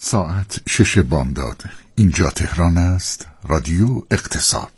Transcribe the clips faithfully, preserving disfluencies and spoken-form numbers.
ساعت شش بامداد. اینجا تهران است. رادیو اقتصاد.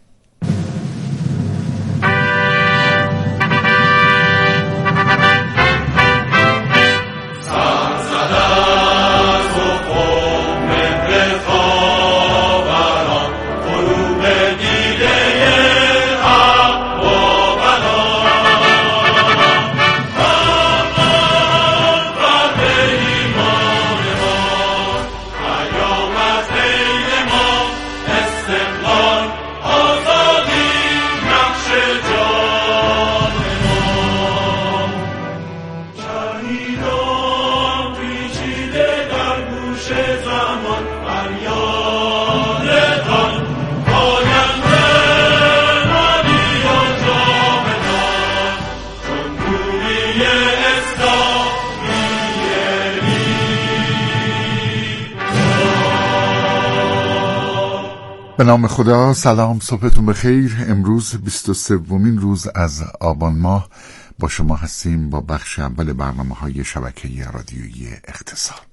به نام خدا. سلام، صبحتون بخیر. امروز بیست و سومین روز از آبان ماه با شما هستیم با بخش اول برنامه‌های شبکه رادیویی اقتصاد.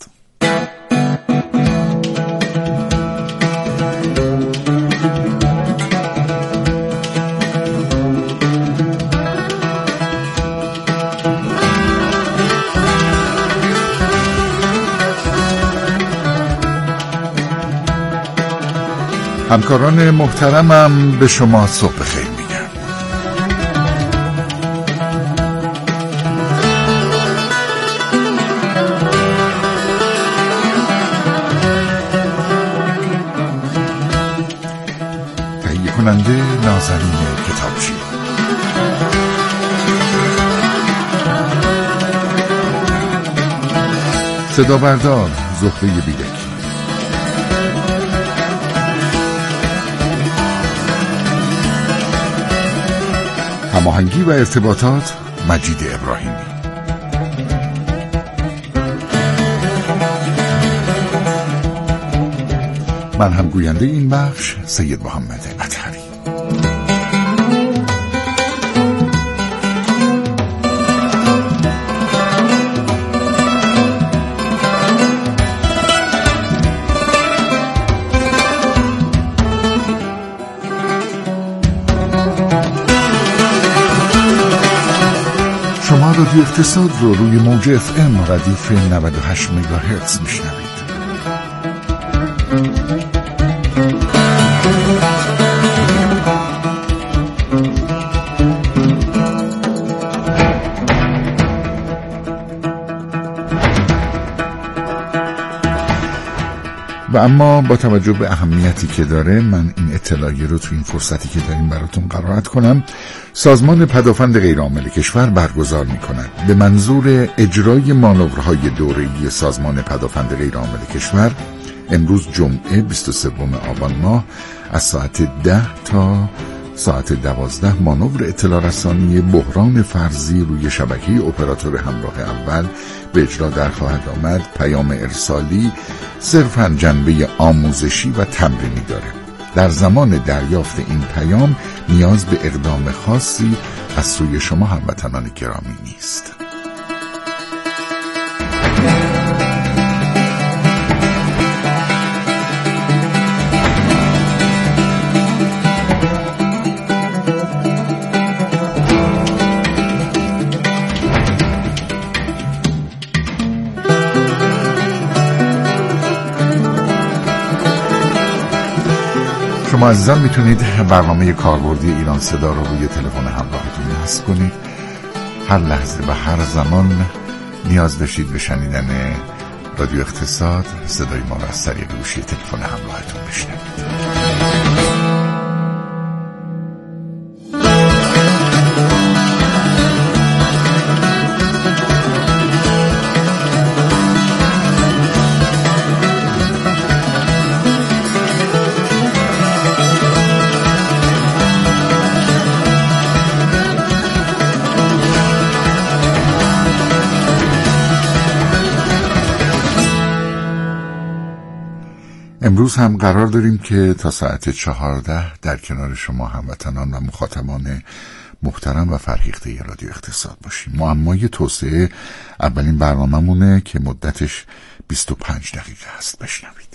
همکاران محترمم به شما صبح خیر میگم. تهیه کننده نازنین کتابچی، صدا بردار زهره بیدکی، هماهنگی و ارتباطات مجید ابراهیمی. من هم گوینده این بخش سید محمد اطهری. رادیو اقتصاد رو روی موج اف ام ردیف نود و هشت مگاهرتز میشنوید. و اما با توجه به اهمیتی که داره من این اطلاعیه رو تو این فرصتی که داریم براتون قرائت کنم. سازمان پدافند غیرعامل کشور برگزار می‌کند به منظور اجرای مانورهای دوره‌ای سازمان پدافند غیرعامل کشور امروز جمعه بیست و سوم آبان ماه از ساعت ده تا ساعت دوازده مانور اطلاع رسانی بحران فرضی روی شبکه اپراتور همراه اول به اجرا در خواهد آمد. پیام ارسالی صرفاً جنبه آموزشی و تمرینی داره. در زمان دریافت این پیام نیاز به اقدام خاصی از سوی شما هموطنان گرامی نیست. شما عزیزان میتونید برنامه کاربردی ایران صدا رو روی تلفن همراهتون نصب کنید. هر لحظه و هر زمان نیاز داشتید به شنیدن رادیو اقتصاد، صدای ما رو از طریق گوشی تلفن همراهتون بشنوید. امروز هم قرار داریم که تا ساعت چهارده در کنار شما هموطنان و مخاطبان محترم و فرهیخته رادیو اقتصاد باشیم. معمای توسعه اولین برنامه‌مونه که مدتش بیست و پنج دقیقه هست. بشنوید.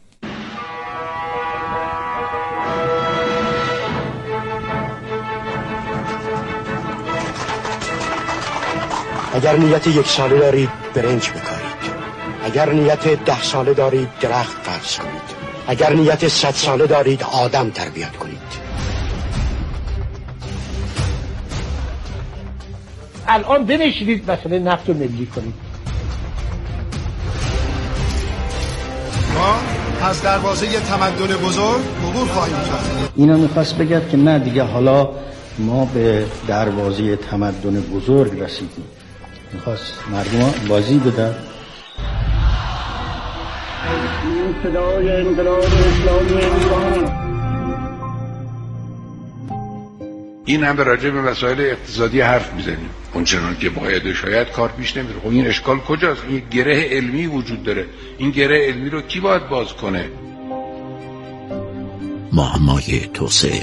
اگر نیت یک ساله دارید برنج بکارید، اگر نیت ده ساله دارید درخت فرض کنید، اگر نیت صد ساله دارید آدم تربیت کنید. الان بنشینید مسئله نفت رو ملی کنید. ما از دروازه تمدن بزرگ عبور خواهیم کرد. اینا میخواست بگد که نه دیگه حالا ما به دروازه تمدن بزرگ رسیدیم. میخواست مردم بازی بدن. صدای انقلاب اسلامی ایران. این هم به راجع به مسائل اقتصادی حرف میزنیم اونچنان که باید شاید کار پیش نمیره. خب این اشکال کجاست؟ این گره علمی وجود داره. این گره علمی رو کی باید باز کنه؟ معمای توسعه.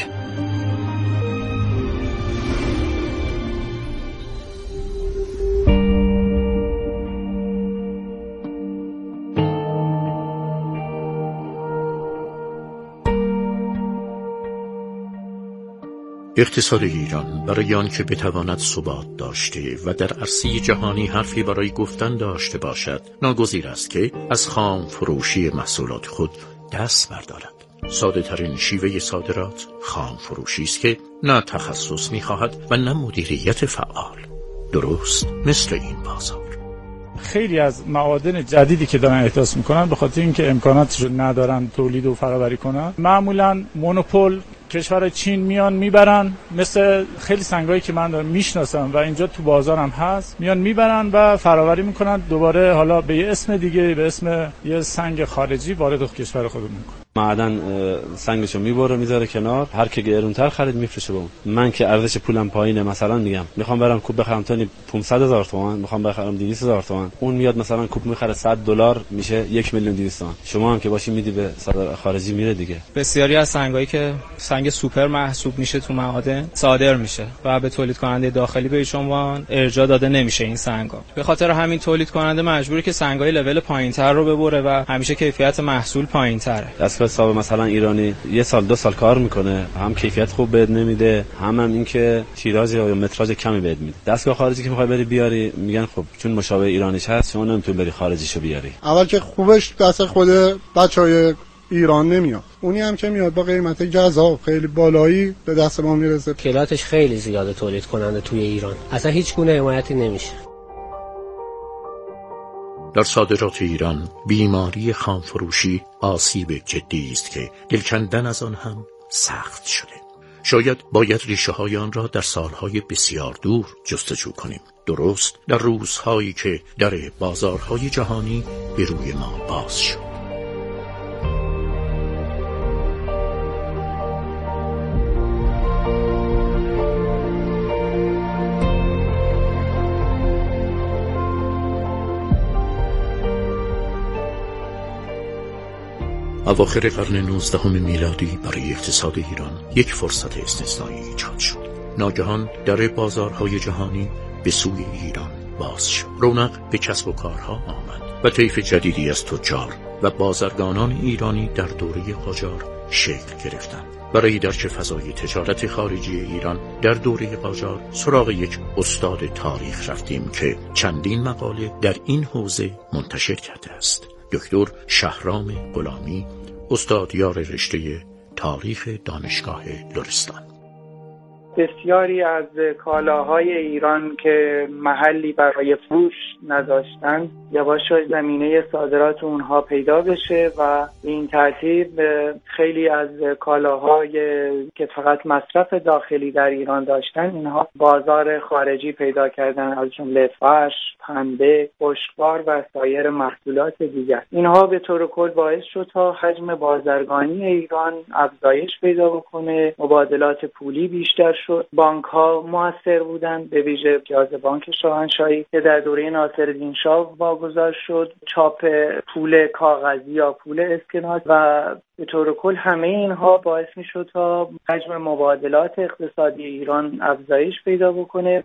اقتصاد ایران برای آنکه بتواند ثبات داشته و در عرصه جهانی حرفی برای گفتن داشته باشد، ناگزیر است که از خام فروشی محصولات خود دست بردارد. ساده ترین شیوه صادرات خام فروشی است که نه تخصص می‌خواهد و نه مدیریت فعال. درست مثل این بازار. خیلی از معادن جدیدی که دارن احداث میکنن به خاطر اینکه امکاناتش رو ندارن تولید و فرآوری کنن، معمولا مونوپول کشور چین میان میبرن، مثل خیلی سنگایی که من دارم میشناسم و اینجا تو بازارم هست، میان میبرن و فرآوری میکنن، دوباره حالا به یه اسم دیگه، به اسم یه سنگ خارجی وارد کشور خودمون میکنن. معدن سنگشو میبره میذاره کنار، هر کی گرونتر خرید میفروشه به اون. من که ارزش پولم پایینه، مثلا میگم میخوام برم کوب بخرم تونی پانصد هزار تومان، میخوام بخرم دویست هزار تومان، اون میاد مثلا کوب میخره صد دلار، میشه یک میلیون دویست تومان. شما هم که باشی میدی به صادر خارجی میره دیگه. بسیاری از سنگایی که سنگ سوپر محسوب میشه تو معادن صادر میشه و به تولید کننده داخلی به ایشون ارجاع داده نمیشه این سنگا. به خاطر همین تولید کننده مجبوره که سنگای لول پایینتر رو ببره و همیشه کیفیت محصول پایینتره. حساب مثلا ایرانی یه سال دو سال کار میکنه، هم کیفیت خوب بهت نمیده، هم هم این که تیراژ یا متراژ کمی بهت میده. دستگاه خارجی که میخوای بری بیاری میگن خب چون مشابه ایرانیش هست شما نمیتونی بری خارجیشو بیاری. اول که خوبش دست خود بچهای ایران نمیاد، اونی هم که میاد با قیمت جذاب خیلی بالایی به دست ما میرسه. کلاتش خیلی زیاده تولید کننده توی ایران، اصلا هیچ گونه حمایتی نمیشه. در صادرات ایران بیماری خامفروشی آسیب جدی است که دل کندن از آن هم سخت شده. شاید باید ریشه های آن را در سالهای بسیار دور جستجو کنیم. درست در روزهایی که در بازارهای جهانی به روی ما باز شد. اواخر قرن نوزدهم میلادی برای اقتصاد ایران یک فرصت استثنایی ایجاد شد. ناگهان در بازارهای جهانی به سوی ایران باز شد. رونق به کسب و کارها آمد و طیف جدیدی از تجار و بازرگانان ایرانی در دوره قاجار شکل گرفتند. برای درک فضای تجارت خارجی ایران در دوره قاجار سراغ یک استاد تاریخ رفتیم که چندین مقاله در این حوزه منتشر کرده است. دکتر شهرام غلامی، استادیار رشته تاریخ دانشگاه لرستان. بسیاری از کالاهای ایران که محلی برای فروش نداشتند یواش یواش زمینه صادرات اونها پیدا بشه و این ترتیب خیلی از کالاهای که فقط مصرف داخلی در ایران داشتن اینها بازار خارجی پیدا کردن، از جمله فرش، پنبه، خشکبار و سایر محصولات دیگر. اینها به طور کل باعث شد تا حجم بازرگانی ایران افزایش پیدا بکنه، مبادلات پولی بیشتر شد. بانک ها موثر بودند، به ویژه پیاز بانک شاهنشاهی که در دوره ناصرالدین شاه واگذار شد، چاپ پول کاغذی یا پول اسکناس و به طور کل همه اینها باعث می شد تا حجم مبادلات اقتصادی ایران افزایش پیدا بکنه.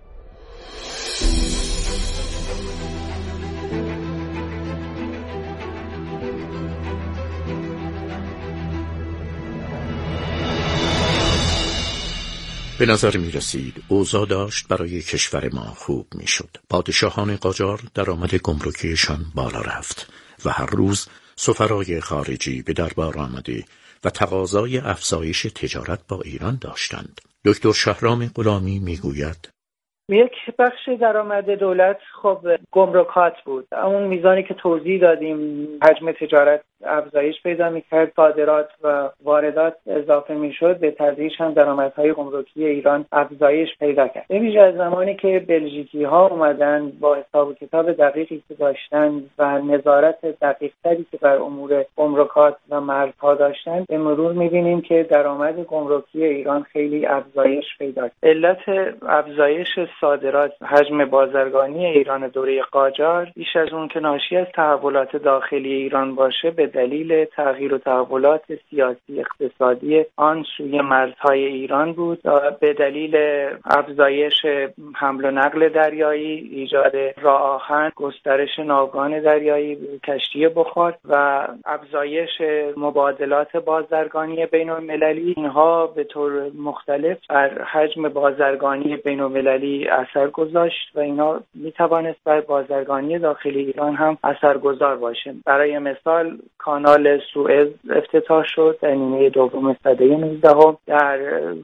به نظر می رسید اوضاع داشت برای کشور ما خوب می شد. پادشاهان قاجار درآمد گمرکیشان بالا رفت و هر روز سفرای خارجی به دربار آمده و تقاضای افزایش تجارت با ایران داشتند. دکتر شهرام غلامی می گوید یک بخش درآمد دولت خب گمرکات بود. اون میزانی که توضیح دادیم حجم تجارت افزایش پیدا می‌کرد، صادرات و واردات اضافه می‌شد، به تدریج هم درآمدهای گمرکی ایران افزایش پیدا کرد. به ویژه از زمانی که بلژیکی‌ها اومدن با حساب و کتاب دقیقی که داشتن و نظارت دقیق‌تری که بر امور گمرکات و مرزها داشتن، به مرور می‌بینیم که درآمد گمرکی ایران خیلی افزایش پیدا کرد. علت افزایش صادرات حجم بازرگانی ایران دوره قاجار بیش از اون که ناشی از تحولات داخلی ایران باشه، به دلیل تغییر و تحولات سیاسی اقتصادی آن سوی مرزهای ایران بود. به دلیل افزایش حمل و نقل دریایی، ایجاد راه آهن، گسترش ناوگان دریایی، کشتی بخار و افزایش مبادلات بازرگانی بین المللی، اینها به طور مختلف بر حجم بازرگانی بین المللی اثر گذاشت و اینا می توانست بر بازرگانی داخلی ایران هم اثرگذار باشه. برای مثال کانال سوئز افتتاح شد در نیمه دوم سده نوزدهم. در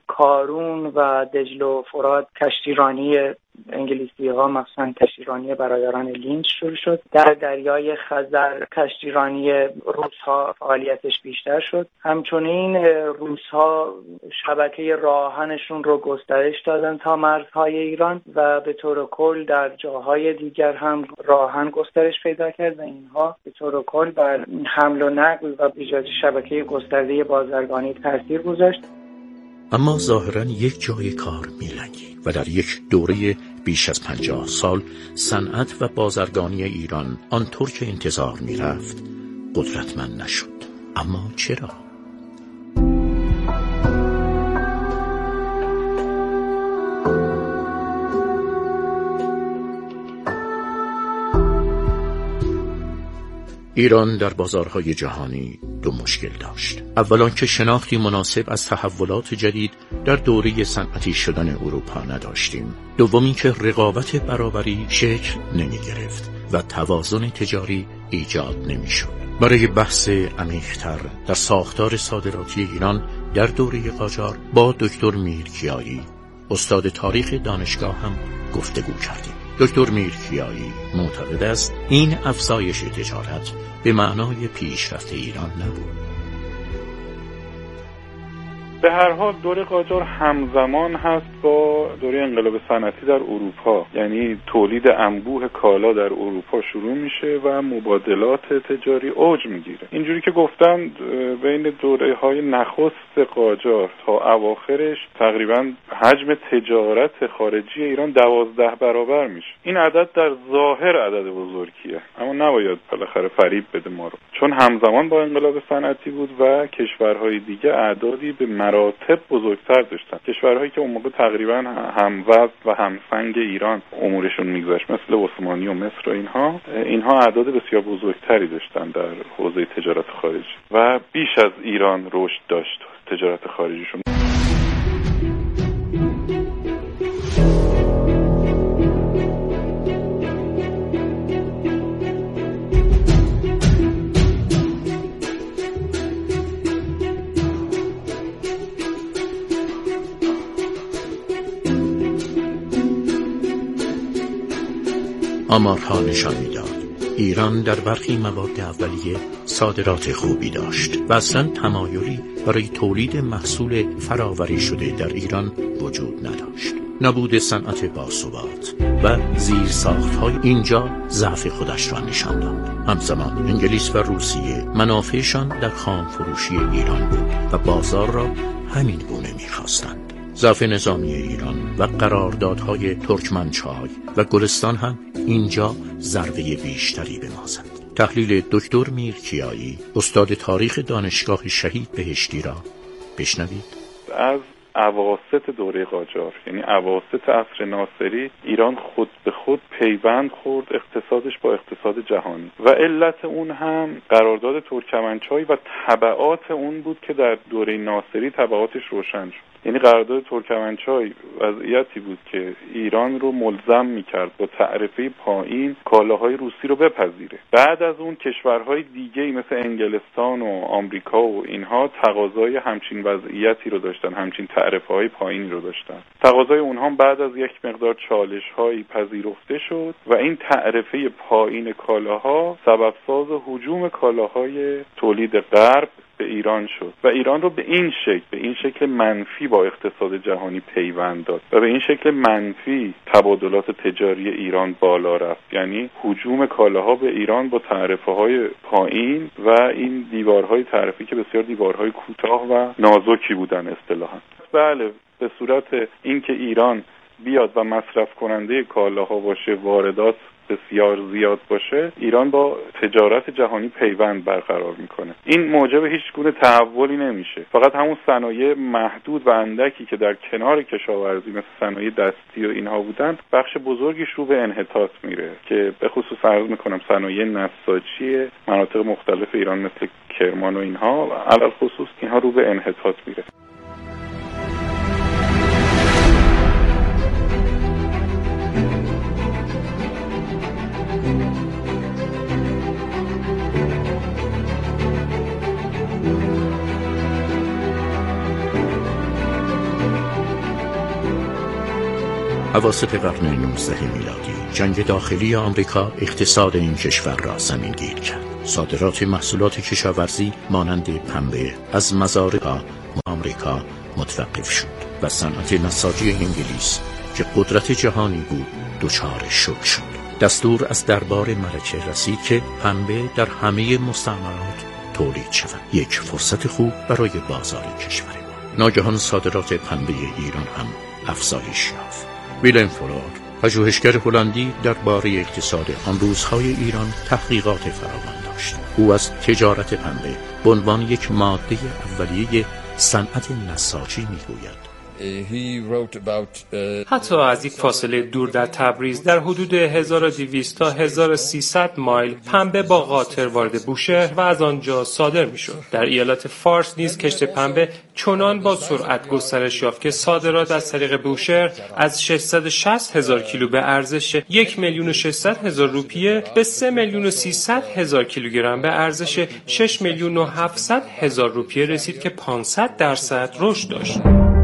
کارون و دجله و فرات کشتیرانی انگلیسی ها مخصوصا کشتیرانی برادران لینچ شروع شد. در دریای خزر کشتیرانی روس ها فعالیتش بیشتر شد. همچنین روس ها شبکه راهنشون رو گسترش دادن تا مرزهای ایران و به طور کل در جاهای دیگر هم راهن گسترش پیدا کرد و اینها به طور کل بر حمل و نقل و ایجاد شبکه گسترده بازرگانی تاثیر گذاشت. اما ظاهراً یک جای کار میلنگید و در یک دوره بیش از پنجاه سال صنعت و بازرگانی ایران آنطور که انتظار میرفت قدرتمند نشد. اما چرا؟ ایران در بازارهای جهانی دو مشکل داشت. اولا که شناختی مناسب از تحولات جدید در دوره صنعتی شدن اروپا نداشتیم. دومی که رقابت برابری شکل نمی گرفت و توازن تجاری ایجاد نمی شد. برای بحث عمیق‌تر در ساختار صادراتی ایران در دوره قاجار با دکتر میرکیایی، استاد تاریخ دانشگاه هم گفتگو کردیم. دکتر میرکیایی معتقد است این افزایش تجارت به معنای پیشرفت ایران نبود. به هر حال دوره قاجار همزمان هست با دوره انقلاب صنعتی در اروپا، یعنی تولید انبوه کالا در اروپا شروع میشه و مبادلات تجاری اوج میگیره. اینجوری که گفتم بین دوره های نخست قاجار تا اواخرش تقریبا حجم تجارت خارجی ایران دوازده برابر میشه. این عدد در ظاهر عدد بزرگیه، اما نباید بالاخره فریب بده ما رو، چون همزمان با انقلاب صنعتی بود و کشورهای دیگه اعدادی به مراتب بزرگتر داشتن. کشورهایی که اون موقع تقریبا هموزن و همسنگ ایران امورشون میگذشت مثل عثمانی و مصر و اینها اینها اعداد بسیار بزرگتری داشتن در حوزه تجارت خارجی و بیش از ایران رشد داشت تجارت خارجیشون. آمارها نشان می‌داد ایران در برخی مواد اولیه صادرات خوبی داشت و اصلا تمایلی برای تولید محصول فراوری شده در ایران وجود نداشت. نبود صنعت باثبات و زیرساخت‌های اینجا ضعف خودش را نشان داد. همزمان انگلیس و روسیه منافعشان در خام فروشی ایران بود و بازار را همین گونه می‌خواستند. ضعف نظامی ایران و قراردادهای ترکمنچای و گلستان هم اینجا ضربه بیشتری به ما زد. تحلیل دکتر میرکیایی، استاد تاریخ دانشگاه شهید بهشتی را بشنوید. از اواسط دوره قاجار، یعنی اواسط عصر ناصری، ایران خود به خود پیوند خورد اقتصادش با اقتصاد جهانی و علت اون هم قرارداد ترکمنچای و تبعات اون بود که در دوره ناصری تبعاتش روشن شد. یعنی قرارداد ترکمنچای وضعیتی بود که ایران رو ملزم میکرد با تعرفه پایین کالاهای روسی رو بپذیره. بعد از اون کشورهای دیگه‌ای مثل انگلستان و آمریکا و اینها تقاضای همچین وضعیتی رو داشتن، همچین تعرفه های پایینی رو داشتن. تقاضای اونها بعد از یک مقدار چالش‌هایی پذیرفته شد و این تعرفه پایین کالاها سبب ساز هجوم کالاهای تولید غرب به ایران شد و ایران رو به این شکل به این شکل منفی با اقتصاد جهانی پیوند داد و به این شکل منفی تبادلات تجاری ایران بالا رفت. یعنی هجوم کالاها به ایران با تعرفه‌های پایین و این دیوارهای تعرفی که بسیار دیوارهای کوتاه و نازکی بودن اصطلاحاً. بله، به صورت اینکه ایران بیاد و مصرف کننده کالاها باشه، واردات بسیار زیاد باشه، ایران با تجارت جهانی پیوند برقرار میکنه. این موجب هیچ گونه تحولی نمیشه، فقط همون صنایع محدود و اندکی که در کنار کشاورزی مثل صنایع دستی و اینها بودن، بخش بزرگیش رو به انحطاط میره که به خصوص عرض میکنم صنایع نساجی مناطق مختلف ایران مثل کرمان و اینها علل خصوص اینها رو به انحطاط میره. اواسط قرن نوزدهم میلادی جنگ داخلی آمریکا اقتصاد این کشور را زمینگیر کرد. صادرات محصولات کشاورزی مانند پنبه از مزارع آمریکا متوقف شد و صنعت نساجی انگلیس که قدرت جهانی بود دچار شوک شد. دستور از دربار ملکه رسید که پنبه در همه مستعمرات تولید شود. یک فرصت خوب برای بازار کشور ما. ناگهان صادرات پنبه ایران هم افزایش یافت. ویلم فورد، پژوهشگر هلندی درباره اقتصاد آن روزهای ایران تحقیقات فراوان داشت. او از تجارت پنبه به عنوان یک ماده اولیه صنعت نساجی میگوید. حتی از یک فاصله دور در تبریز در حدود هزار و دویست تا هزار و سیصد مایل پنبه با قاطر وارد بوشهر و از آنجا صادر میشد. در ایالات فارس نیز کشت پنبه چنان با سرعت گسترش یافت که صادرات از طریق بوشهر از ششصد و شصت هزار کیلو به ارزش یک میلیون و ششصد هزار روپیه به سه میلیون و سیصد هزار کیلوگرم به ارزش شش میلیون و هفتصد هزار روپیه رسید که پانصد درصد رشد داشت.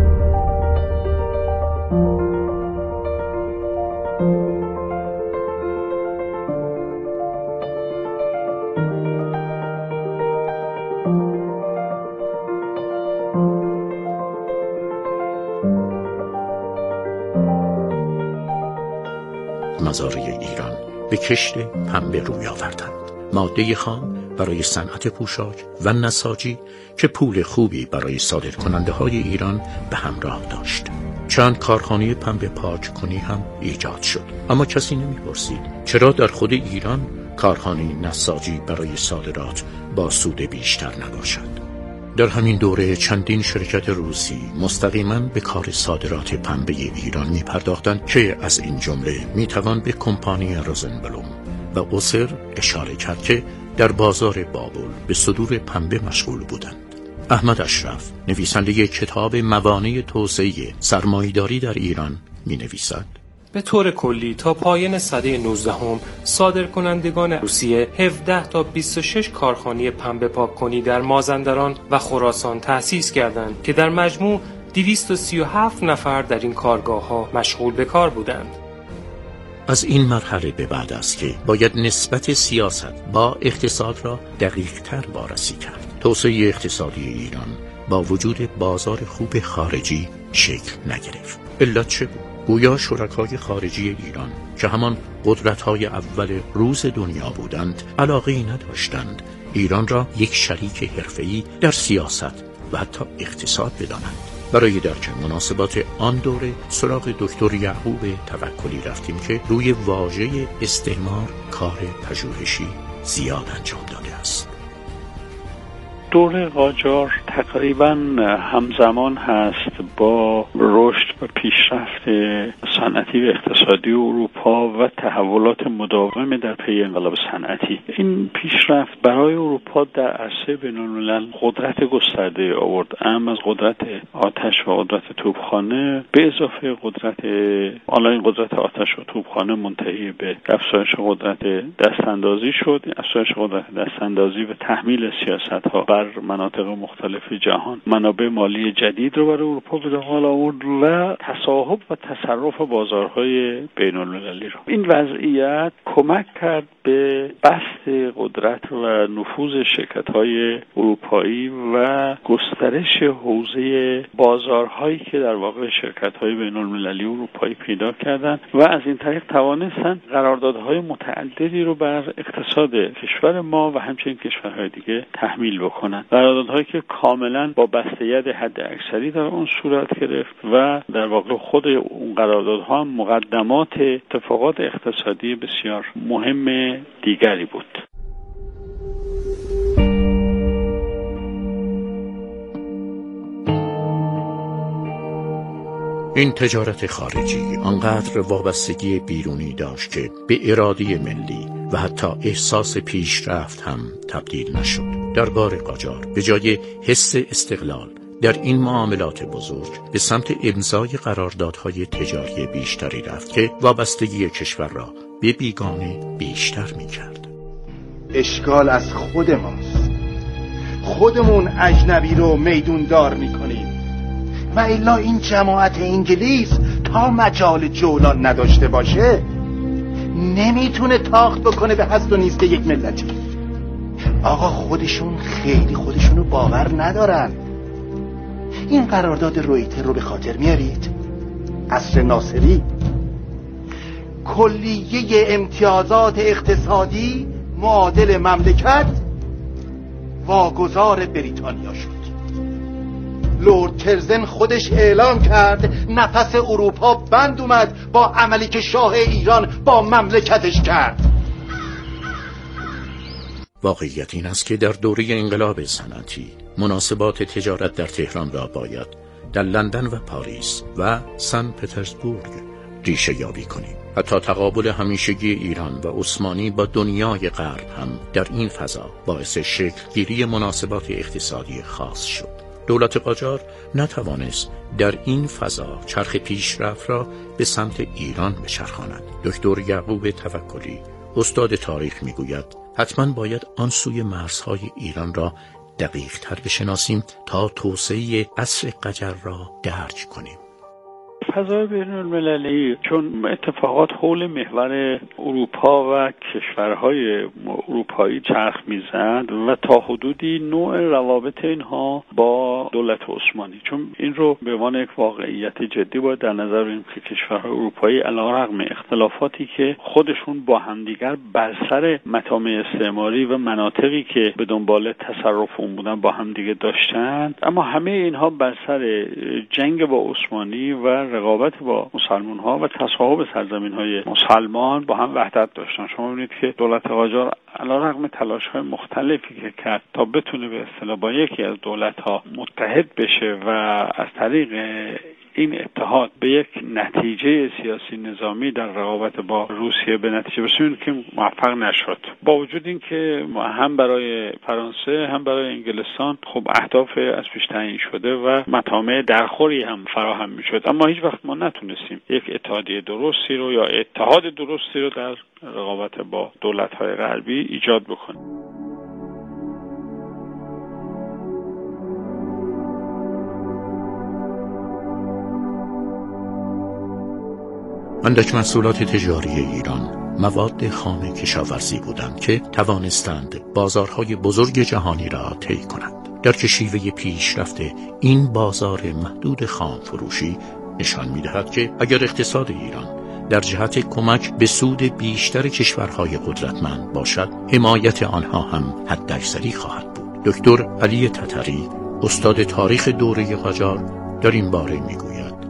مزارع ایران به کشت پنبه روی آوردند. ماده خام برای صنعت پوشاک و نساجی که پول خوبی برای صادر کننده های ایران به همراه داشت. چند کارخانه پنبه پاک کنی هم ایجاد شد. اما کسی نمی‌پرسید چرا در خود ایران کارخانه نساجی برای صادرات با سود بیشتر نباشد. در همین دوره چندین شرکت روسی مستقیما به کار صادرات پنبه ایران می پرداختند که از این جمله می توان به کمپانی روزنبلوم و اوسر اشاره کرد که در بازار بابل به صدور پنبه مشغول بودند. احمد اشرف، نویسنده کتاب موانع توسعه سرمایه‌داری در ایران، می نویسد: به طور کلی تا پایان سده نوزدهم صادرکنندگان روسیه هفده تا بیست و شش کارخانه پنبه پاک‌کنی در مازندران و خراسان تأسیس کردند که در مجموع دویست و سی و هفت نفر در این کارگاه‌ها مشغول به کار بودند. از این مرحله به بعد است که باید نسبت سیاست با اقتصاد را دقیق‌تر بررسی کرد. توسعه اقتصادی ایران با وجود بازار خوب خارجی شکل نگرفت. علت چه بود؟ گویا شرکای خارجی ایران که همان قدرت‌های اول روز دنیا بودند علاقه‌ای نداشتند ایران را یک شریک حرفه‌ای در سیاست و حتی اقتصاد بدانند. برای درک مناسبات آن دوره سراغ دکتر یعقوب توکلی رفتیم که روی واژه استعمار کار پژوهشی زیاد انجام داده است. دوره قاجار تقریبا همزمان هست با رشد و پیشرفت صنعتی و اقتصادی اروپا و تحولات مداوم در پی انقلاب صنعتی. این پیشرفت برای اروپا در عرصه بین‌الملل قدرت گسترده آورد، اهم از قدرت آتش و قدرت توپخانه به اضافه قدرت حالا این قدرت آتش و توپخانه منتهی به افزایش قدرت دستاندازی شد. افزایش قدرت دستاندازی و تحمیل سیاست‌ها بر مناطق مختلف جهان منابع مالی جدید رو برای اروپا به دنبال آورد و تصاحب و تصرف بازارهای بین‌المللی رو. این وضعیت کمک کرد به بسط قدرت و نفوذ شرکت‌های اروپایی و گسترش حوزه بازارهایی که در واقع شرکت‌های بین‌المللی اروپایی پیدا کردند و از این طریق توانستند قراردادهای متعددی رو بر اقتصاد کشور ما و همچنین کشورهای دیگه تحمیل بکنند. قراردادهایی که کاملا با بسته‌ید حد اکثری در اون صورت گرفت و در واقع خود اون قراردادها مقدمات اتفاقات اقتصادی بسیار مهم دیگری بود. این تجارت خارجی آنقدر وابستگی بیرونی داشت که به اراده ملی و حتی احساس پیشرفت هم تبدیل نشد. دربار قاجار به جای حس استقلال در این معاملات بزرگ به سمت امضای قراردادهای تجاری بیشتری رفت که وابستگی کشور را به بیگانه بیشتر می کرد. اشکال از خود ماست، خودمون اجنبی رو میدون دار می کنیم و الا این جماعت انگلیس تا مجال جولان نداشته باشه نمیتونه تاخت بکنه به هست و نیست یک ملتی. آقا خودشون خیلی خودشونو باور ندارن. این قرارداد رویتر رو به خاطر میارید؟ عصر ناصری کلیه امتیازات اقتصادی معادل مملکت واگذار بریتانیا شد. لورد کرزن خودش اعلام کرد نفس اروپا بند اومد با عملی که شاه ایران با مملکتش کرد. واقعیت این است که در دوره انقلاب صنعتی مناسبات تجارت در تهران را باید در لندن و پاریس و سن پترزبورگ ریشه یابی کنیم. حتی تقابل همیشگی ایران و عثمانی با دنیای غرب هم در این فضا باعث شکل‌گیری مناسبات اقتصادی خاص شد. دولت قاجار نتوانست در این فضا چرخ پیشرفت را به سمت ایران بچرخاند. دکتر یعقوب توکلی استاد تاریخ میگوید حتما باید آن سوی مرزهای ایران را دقیق تر بشناسیم تا توسعه عصر قجر را درک کنیم. فضای بین المللی چون اتفاقات حول محور اروپا و کشورهای اروپایی چرخ میزد و تا حدودی نوع روابط اینها با دولت عثمانی، چون این رو به عنوان یک واقعیت جدی باید در نظر بگیریم که کشورهای اروپایی علیرغم اختلافاتی که خودشون با همدیگر بر سر مطامع استعماری و مناطقی که به دنبال تصرف اون بودن با همدیگه داشتند، اما همه اینها بر سر جنگ با عثمانی و رقابت با مسلمان ها و تصاحب سرزمین های مسلمان با هم وحدت داشتن. شما ببینید که دولت قاجار علیرغم تلاش های مختلفی که کرد تا بتونه به اصطلاح با یکی از دولت ها متحد بشه و از طریق این اتحاد به یک نتیجه سیاسی نظامی در رقابت با روسیه به نتیجه برسونه که موفق نشد. با وجود این که هم برای فرانسه هم برای انگلستان خب اهداف از پیش تعیین شده و مطامع درخوری هم فراهم میشد، اما هیچ وقت ما نتونستیم یک اتحادیه درستی رو یا اتحاد درستی رو در رقابت با دولت‌های غربی ایجاد بکنیم. اندک محصولات تجاری ایران مواد خام کشاورزی بودند که توانستند بازارهای بزرگ جهانی را طی کنند. در شیوه پیشرفت این بازار محدود خام فروشی نشان می‌دهد که اگر اقتصاد ایران در جهت کمک به سود بیشتر کشورهای قدرتمند باشد، حمایت آنها هم حداکثری خواهد بود. دکتر علی تتری استاد تاریخ دوره قاجار در این باره میگوید: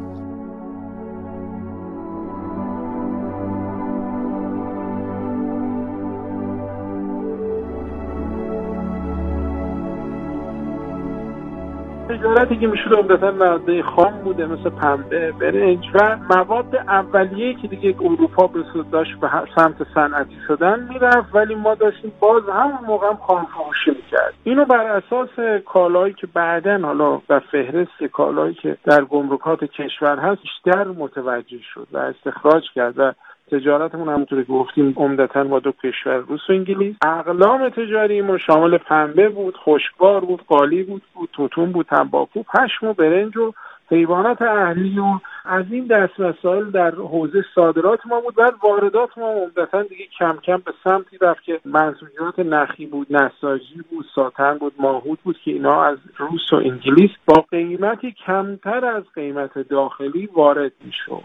تجارتی که میشود عمدتاً ماده خام بوده مثل پنبه، برنج و مواد اولیه‌ای که دیگه اروپا به داشت به سمت صنعتی شدن میرفت، ولی ما داشتیم باز همون موقع هم خام فروشی میکرد. اینو بر اساس کالایی که بعداً حالا در فهرست کالایی که در گمرکات کشور هست بیشتر متوجه شد و استخراج کرد و تجارتمون همونطوری که گفتیم عمدتاً با دو کشور روس و انگلیس. اقلام تجاری ما شامل پنبه بود، خشکبار بود، قالی بود، بود توتون بود، تنباکو، پشم و برنج و حیوانات اهلی و از این دست مسائل در حوزه صادرات ما بود. و واردات ما عمدتاً دیگه کم کم به سمتی رفت که منسوجات نخی بود، نساجی بود، ساتن بود، ماهود بود که اینا از روس و انگلیس با قیمتی کمتر از قیمت داخلی وارد میشد.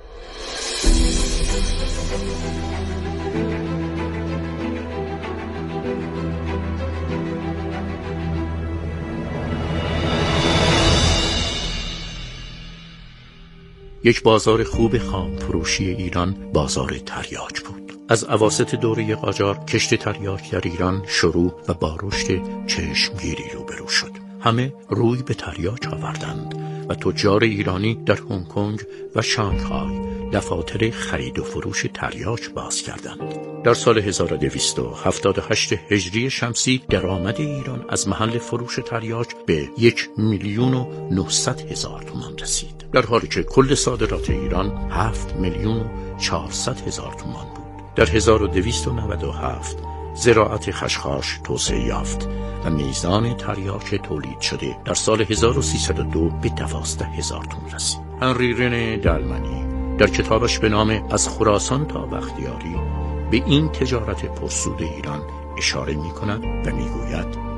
یک بازار خوب خام فروشی ایران بازار تریاک بود. از اواسط دوره قاجار کشت تریاک در ایران شروع و با رشد چشمگیری روبرو شد. همه روی به تریاک آوردند و تجار ایرانی در هنگ کنگ و شانگهای دفاتر خرید و فروش تریاک باز کردند. در سال هزار و دویست و هفتاد و هشت هجری شمسی درآمد ایران از محل فروش تریاک به یک میلیون و نهصد هزار تومان رسید، در حالی که کل صادرات ایران هفت میلیون و چهارصد هزار تومان بود. در هزار و دویست و نود و هفت زراعت خشخاش توسعه یافت و میزان تریاک تولید شده در سال هزار و سیصد و دو به دوازده هزار تن رسید. هنری رنه دلمنی در کتابش به نام از خراسان تا بختیاری به این تجارت پرسود ایران اشاره می کند و می گوید: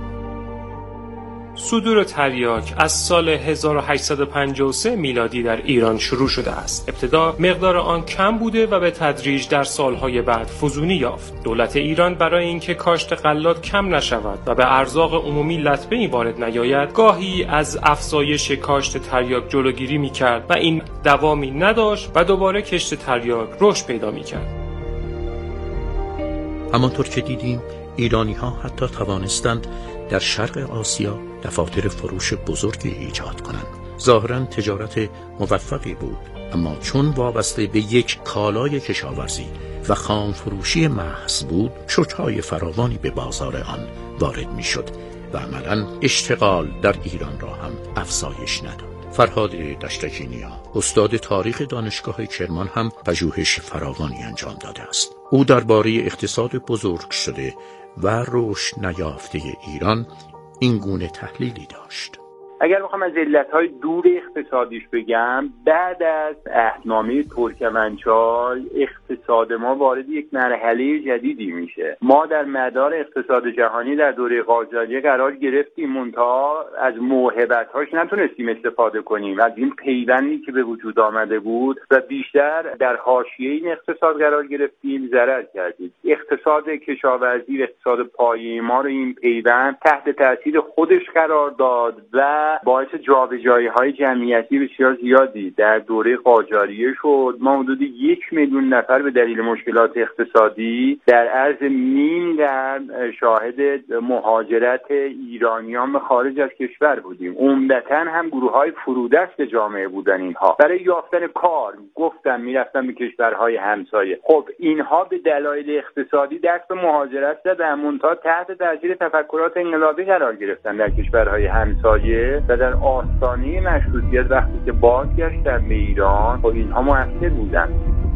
صدور تریاک از سال هزار و هشتصد و پنجاه و سه میلادی در ایران شروع شده است. ابتدا مقدار آن کم بوده و به تدریج در سالهای بعد فزونی یافت. دولت ایران برای اینکه کاشت غلات کم نشود و به ارزاق عمومی لطمه‌ای وارد نیاید، گاهی از افزایش کاشت تریاک جلوگیری می‌کرد و این دوامی نداشت و دوباره کشت تریاک رشد پیدا می‌کرد. همانطور که دیدیم ایرانی ها حتی توانستند در شرق آسیا دفاتر فروش بزرگی ایجاد کنند. ظاهراً تجارت موفقی بود، اما چون وابسته به یک کالای کشاورزی و خام فروشی محض بود، شوک‌های فراوانی به بازار آن وارد می شد و عملاً اشتغال در ایران را هم افزایش نداد. فرهاد دشتکینیا، استاد تاریخ دانشگاه کرمان، هم پژوهش فراوانی انجام داده است. او درباره اقتصاد بزرگ شده و رشد نیافته ایران این گونه تحلیلی داشت: اگر بخوام از علتهای دور اقتصادیش بگم، بعد از عهدنامه ترکمنچای اقتصاد ما وارد یک مرحله جدیدی میشه. ما در مدار اقتصاد جهانی در دوره قاجاریه قرار گرفتیم، منتها از موهبت‌هاش نتونستیم استفاده کنیم، از این پیوندی که به وجود آمده بود و بیشتر در حاشیه این اقتصاد قرار گرفتیم، ضرر کردیم. اقتصاد کشاورزی و اقتصاد پایه‌ای ما رو این پیوند تحت تاثیر خودش قرار داد و باعث جابجایی‌های جمعیتی بسیار زیادی در دوره قاجاریه شد. ما حدود یک میلیون نفر به دلیل مشکلات اقتصادی در عرض نیم قرن شاهد مهاجرت ایرانیان به خارج از کشور بودیم. عمدتاً هم گروه‌های فرودست جامعه بودن. اینها برای یافتن کار گفتم میرفتن به کشورهای همسایه. خب اینها به دلایل اقتصادی دست به مهاجرت زدن، منتها تحت تاثیر تفکرات انقلابی قرار گرفتن در کشورهای همسایه و در آستانه مشروطیت وقتی که بازگشتن به ایران، خب اینها مؤثر بودن.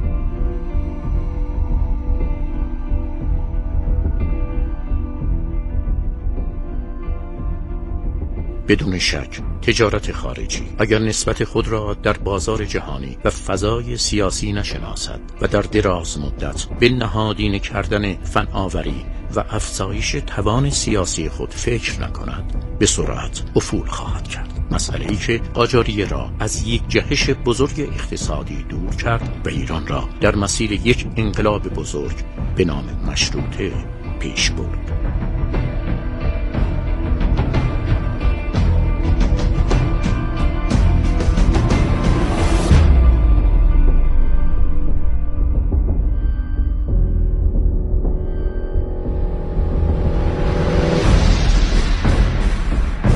بدون شک تجارت خارجی اگر نسبت خود را در بازار جهانی و فضای سیاسی نشناسد و در دراز مدت به نهادینه کردن فناوری و افزایش توان سیاسی خود فکر نکند، به سرعت افول خواهد کرد. مسئله ای که قاجاریه را از یک جهش بزرگ اقتصادی دور کرد و ایران را در مسیر یک انقلاب بزرگ به نام مشروطه پیش برد.